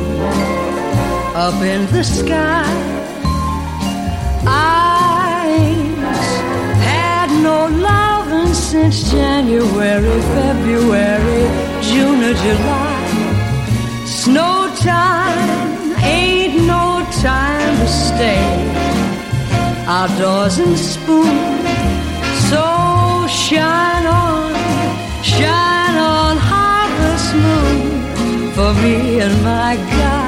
up in the sky. I ain't had no loving since January, February, June or July. Snow time ain't no time to stay outdoors and spoon. So shine on harvest moon for me and my guy.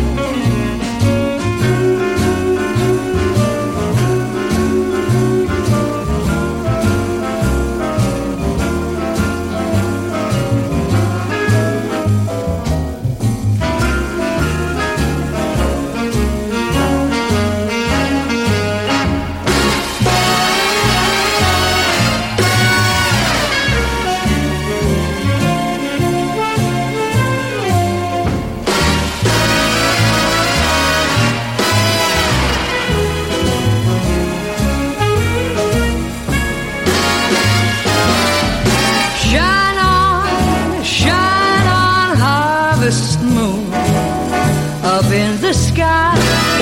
Up in the sky.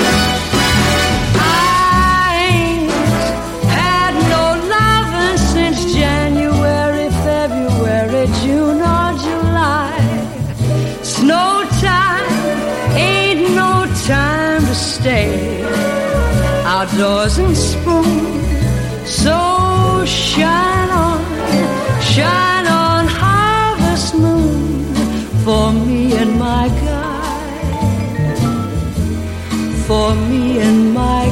I ain't had no loving since January, February, June or July. Snow time ain't no time to stay outdoors and spoon. So shine on harvest moon for me and my guy. For me and my